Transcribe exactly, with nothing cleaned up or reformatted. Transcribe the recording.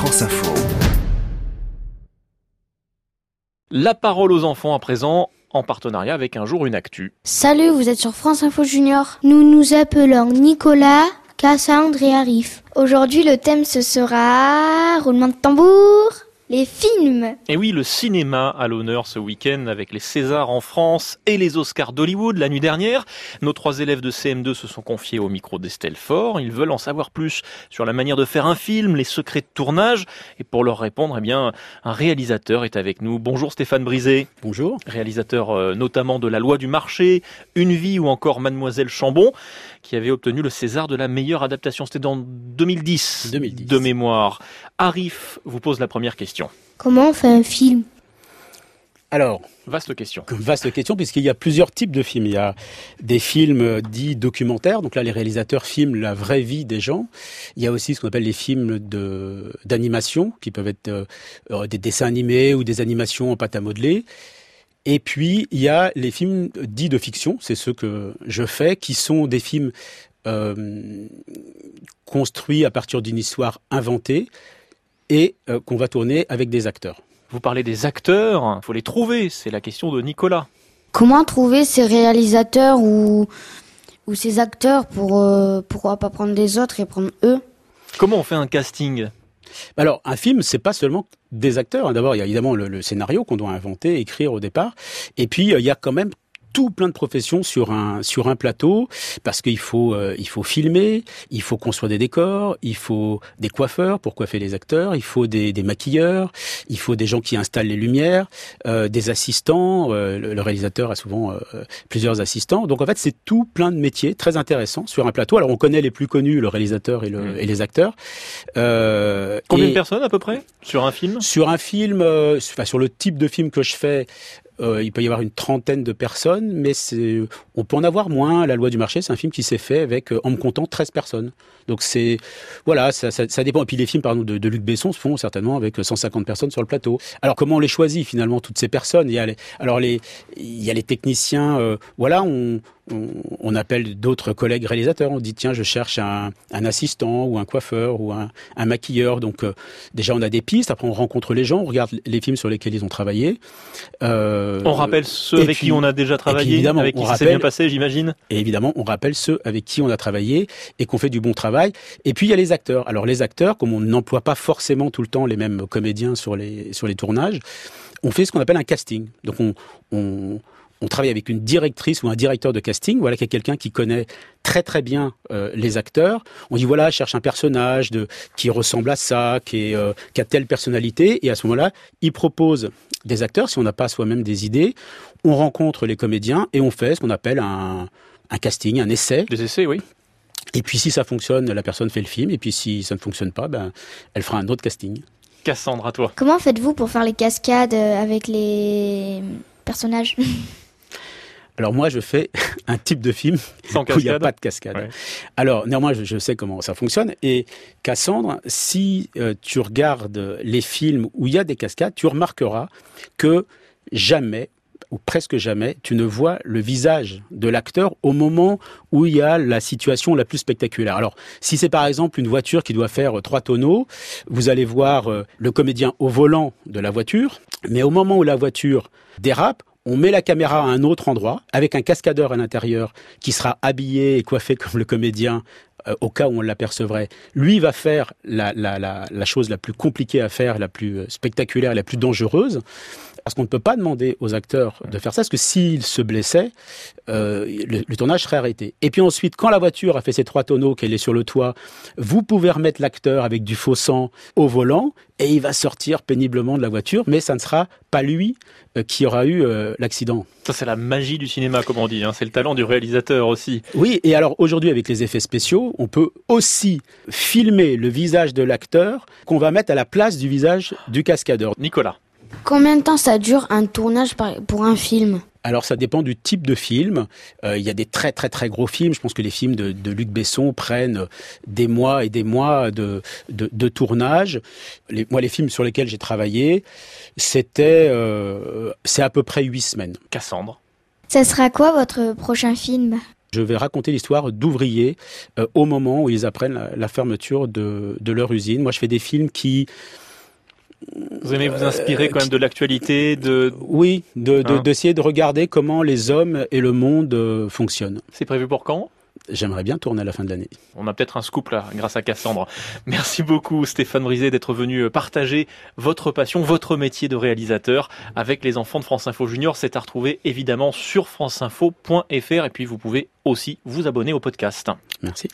France Info. La parole aux enfants à présent, en partenariat avec Un jour une actu. Salut, vous êtes sur France Info Junior. Nous nous appelons Nicolas, Cassandre et Arif. Aujourd'hui, le thème ce sera roulement de tambour, les films. Et oui, le cinéma à l'honneur ce week-end avec les Césars en France et les Oscars d'Hollywood la nuit dernière. Nos trois élèves de C M deux se sont confiés au micro d'Estelle Faure. Ils veulent en savoir plus sur la manière de faire un film, les secrets de tournage. Et pour leur répondre, eh bien, un réalisateur est avec nous. Bonjour Stéphane Brisé. Bonjour. Réalisateur euh, notamment de La Loi du marché, Une vie ou encore Mademoiselle Chambon, qui avait obtenu le César de la meilleure adaptation. C'était en deux mille dix, deux mille dix. De mémoire. Arif vous pose la première question. Comment on fait un film ? Alors, Vaste question. vaste question, puisqu'il y a plusieurs types de films. Il y a des films dits documentaires, donc là les réalisateurs filment la vraie vie des gens. Il y a aussi ce qu'on appelle les films de, d'animation, qui peuvent être euh, des dessins animés ou des animations en pâte à modeler. Et puis, il y a les films dits de fiction, c'est ceux que je fais, qui sont des films euh, construits à partir d'une histoire inventée et euh, qu'on va tourner avec des acteurs. Vous parlez des acteurs, il faut les trouver, c'est la question de Nicolas. Comment trouver ces réalisateurs ou, ou ces acteurs pour euh, pourquoi pas prendre des autres et prendre eux ? Comment on fait un casting ? Alors, un film, c'est pas seulement des acteurs. D'abord, il y a évidemment le, le scénario qu'on doit inventer, écrire au départ. Et puis, il y a quand même tout plein de professions sur un sur un plateau, parce qu'il faut euh, il faut filmer, il faut construire des décors, il faut des coiffeurs pour coiffer les acteurs, il faut des, des maquilleurs, il faut des gens qui installent les lumières, euh, des assistants. Euh, le, le réalisateur a souvent euh, plusieurs assistants. Donc en fait, c'est tout plein de métiers très intéressants sur un plateau. Alors on connaît les plus connus, le réalisateur et, le, mmh. et les acteurs. Euh, Combien et de personnes à peu près sur un film ? Sur un film, euh, enfin sur le type de film que je fais. Euh, il peut y avoir une trentaine de personnes, mais c'est, on peut en avoir moins. La Loi du marché, c'est un film qui s'est fait avec, en me comptant, treize personnes. Donc c'est, voilà, ça, ça, ça dépend. Et puis les films, pardon, de, de Luc Besson se font certainement avec cent cinquante personnes sur le plateau. Alors comment on les choisit finalement, toutes ces personnes ? Il y a les, alors les, il y a les techniciens. Euh, voilà, on, on, on appelle d'autres collègues réalisateurs. On dit tiens, je cherche un, un assistant ou un coiffeur ou un, un maquilleur. Donc euh, déjà on a des pistes. Après on rencontre les gens, on regarde les films sur lesquels ils ont travaillé. Euh, on rappelle ceux avec puis, qui on a déjà travaillé, avec qui ça s'est bien passé, j'imagine. Et évidemment, on rappelle ceux avec qui on a travaillé et qu'on fait du bon travail. Et puis il y a les acteurs. Alors les acteurs, comme on n'emploie pas forcément tout le temps les mêmes comédiens sur les sur les tournages, on fait ce qu'on appelle un casting. Donc on on On travaille avec une directrice ou un directeur de casting, voilà, qui est quelqu'un qui connaît très très bien euh, les acteurs. On dit voilà, cherche un personnage de qui ressemble à ça, qui est euh, qui a telle personnalité, et à ce moment-là, il propose des acteurs. Si on n'a pas soi-même des idées, on rencontre les comédiens et on fait ce qu'on appelle un un casting, un essai. Des essais, oui. Et puis si ça fonctionne, la personne fait le film, et puis si ça ne fonctionne pas, ben elle fera un autre casting. Cassandre, à toi. Comment faites-vous pour faire les cascades avec les personnages ? Alors moi, je fais un type de film Sans où il n'y a pas de cascade. Ouais. Alors néanmoins, je, je sais comment ça fonctionne. Et Cassandre, si euh, tu regardes les films où il y a des cascades, tu remarqueras que jamais, ou presque jamais, tu ne vois le visage de l'acteur au moment où il y a la situation la plus spectaculaire. Alors, si c'est par exemple une voiture qui doit faire trois tonneaux, vous allez voir euh, le comédien au volant de la voiture, mais au moment où la voiture dérape, on met la caméra à un autre endroit, avec un cascadeur à l'intérieur qui sera habillé et coiffé comme le comédien, euh, au cas où on l'apercevrait. Lui va faire la, la, la, la chose la plus compliquée à faire, la plus spectaculaire, la plus dangereuse, parce qu'on ne peut pas demander aux acteurs de faire ça, parce que s'ils se blessaient, euh, le, le tournage serait arrêté. Et puis ensuite, quand la voiture a fait ses trois tonneaux, qu'elle est sur le toit, vous pouvez remettre l'acteur avec du faux sang au volant, et il va sortir péniblement de la voiture, mais ça ne sera pas lui euh, qui aura eu euh, l'accident. Ça, c'est la magie du cinéma, comme on dit, hein. C'est le talent du réalisateur aussi. Oui, et alors aujourd'hui, avec les effets spéciaux, on peut aussi filmer le visage de l'acteur qu'on va mettre à la place du visage du cascadeur. Nicolas. Combien de temps ça dure un tournage pour un film ? Alors ça dépend du type de film. Euh, il y a des très très très gros films. Je pense que les films de, de Luc Besson prennent des mois et des mois de, de, de tournage. Les, moi, les films sur lesquels j'ai travaillé, c'était euh, c'est à peu près huit semaines. Cassandre. Ça sera quoi votre prochain film ? Je vais raconter l'histoire d'ouvriers euh, au moment où ils apprennent la, la fermeture de, de leur usine. Moi, je fais des films qui... Vous aimez vous inspirer quand même de l'actualité de... Oui, de, de, hein d'essayer de regarder comment les hommes et le monde euh, fonctionnent. C'est prévu pour quand ? J'aimerais bien tourner à la fin de l'année. On a peut-être un scoop là, grâce à Cassandre. Merci beaucoup Stéphane Brisé d'être venu partager votre passion, votre métier de réalisateur avec les enfants de France Info Junior. C'est à retrouver évidemment sur franceinfo point f r et puis vous pouvez aussi vous abonner au podcast. Merci.